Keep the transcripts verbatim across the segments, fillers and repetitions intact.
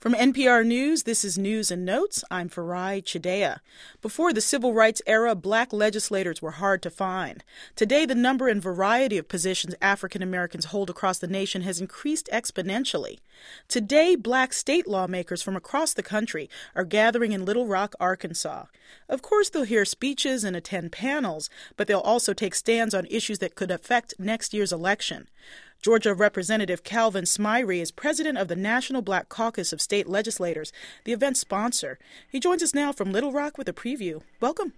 From N P R News, this is News and Notes. I'm Farai Chideya. Before the civil rights era, black legislators were hard to find. Today, the number and variety of positions African Americans hold across the nation has increased exponentially. Today, black state lawmakers from across the country are gathering in Little Rock, Arkansas. Of course, they'll hear speeches and attend panels, but they'll also take stands on issues that could affect next year's election. Georgia Representative Calvin Smyre is president of the National Black Caucus of State Legislators, the event's sponsor. He joins us now from Little Rock with a preview. Welcome.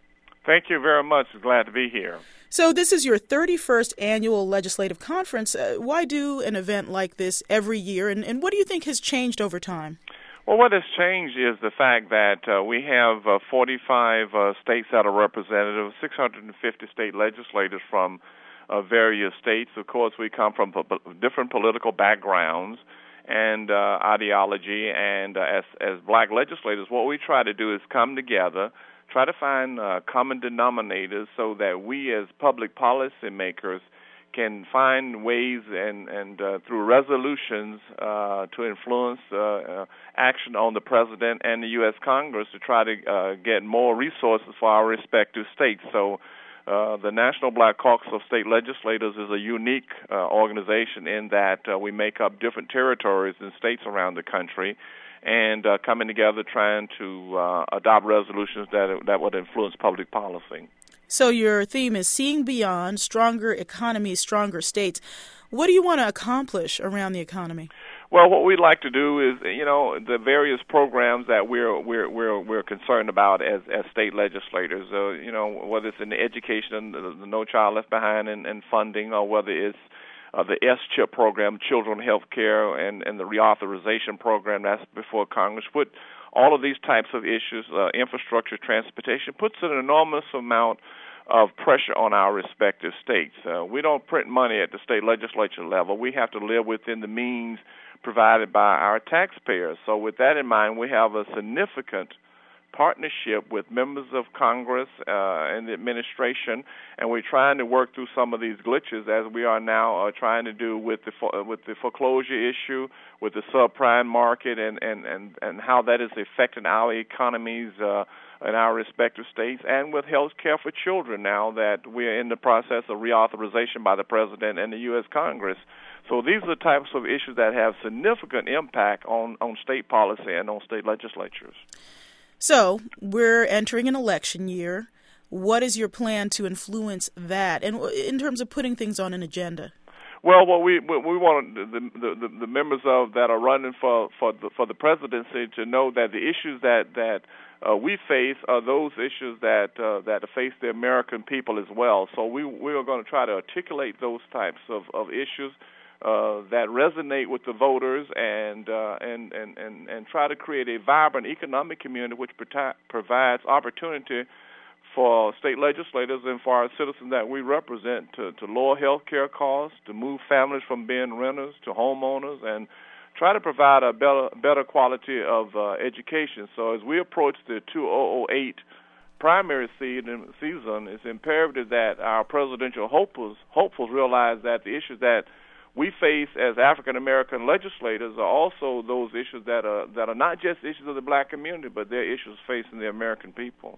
Thank you very much. Glad to be here. So this is your thirty-first annual legislative conference. Uh, why do an event like this every year, and, and what do you think has changed over time? Well, what has changed is the fact that uh, we have uh, forty-five uh, states that are representative, six hundred fifty state legislators from Uh, various states. Of course, we come from po- different political backgrounds and uh, ideology, and uh, as, as black legislators, what we try to do is come together, try to find uh, common denominators so that we as public policy makers can find ways and, and uh, through resolutions uh, to influence uh, uh, action on the president and the U S Congress to try to uh, get more resources for our respective states. So Uh, the National Black Caucus of State Legislators is a unique uh, organization in that uh, we make up different territories and states around the country and uh, coming together trying to uh, adopt resolutions that that would influence public policy. So your theme is Seeing Beyond, Stronger Economies, Stronger States. What do you want to accomplish around the economy? Well, what we'd like to do is, you know, the various programs that we're we're we're we're concerned about as as state legislators. Uh, you know, whether it's in the education, the, the No Child Left Behind, and, and funding, or whether it's uh, the S CHIP program, Children Health Care, and and the reauthorization program that's before Congress. Put all of these types of issues, uh, infrastructure, transportation, puts an enormous amount of pressure on our respective states. Uh, we don't print money at the state legislature level. We have to live within the means provided by our taxpayers. So with that in mind, we have a significant partnership with members of Congress uh, and the administration, and we're trying to work through some of these glitches as we are now uh, trying to do with the fo- with the foreclosure issue, with the subprime market, and, and, and, and how that is affecting our economies uh, in our respective states, and with health care for children now that we are in the process of reauthorization by the President and the U S Congress. So these are the types of issues that have significant impact on, on state policy and on state legislatures. So we're entering an election year. What is your plan to influence that, and in terms of putting things on an agenda? Well, what we what we want the, the, the, the members of that are running for for the, for the presidency to know that the issues that that uh, we face are those issues that uh, that face the American people as well. So we we are going to try to articulate those types of, of issues Uh, that resonate with the voters, and, uh, and and and and try to create a vibrant economic community which prota- provides opportunity for state legislators and for our citizens that we represent to, to lower health care costs, to move families from being renters to homeowners, and try to provide a better better quality of uh, education. So as we approach the two thousand eight primary season, it's imperative that our presidential hopefuls, hopefuls realize that the issues that we face as African American legislators are also those issues that are that are not just issues of the black community, but they're issues facing the American people.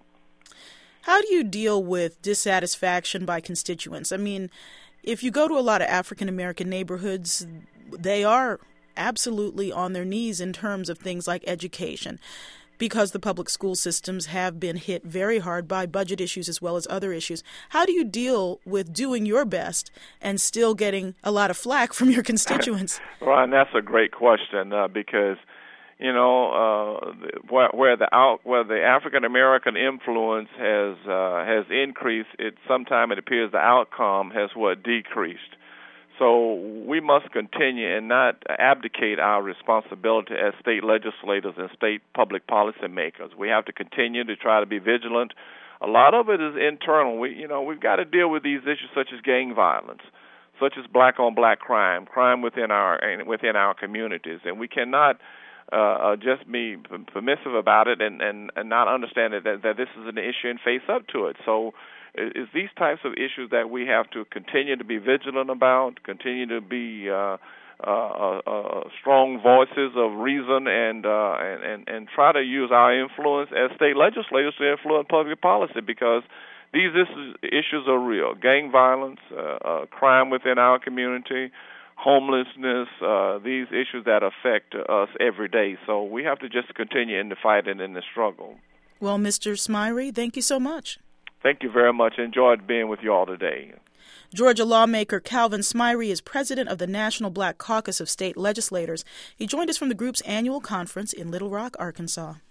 How do you deal with dissatisfaction by constituents? I mean, if you go to a lot of African American neighborhoods, they are absolutely on their knees in terms of things like education, because the public school systems have been hit very hard by budget issues as well as other issues. How do you deal with doing your best and still getting a lot of flack from your constituents? Ron, that's a great question uh, because, you know, uh, where, where the out, where the African American influence has uh, has increased, it sometimes it appears the outcome has what decreased. So we must continue and not abdicate our responsibility as state legislators and state public policy makers. We have to continue to try to be vigilant. A lot of it is internal. We, you know, we've got to deal with these issues such as gang violence, such as black-on-black crime, crime within our within our communities, and we cannot uh, just be permissive about it and, and, and not understand that, that this is an issue and face up to it. So it's these types of issues that we have to continue to be vigilant about, continue to be uh, uh, uh, strong voices of reason and, uh, and and and try to use our influence as state legislators to influence public policy, because these issues are real. Gang violence, uh, uh, crime within our community, homelessness, uh, these issues that affect us every day. So we have to just continue in the fight and in the struggle. Well, Mister Smyre, thank you so much. Thank you very much. Enjoyed being with you all today. Georgia lawmaker Calvin Smyre is president of the National Black Caucus of State Legislators. He joined us from the group's annual conference in Little Rock, Arkansas.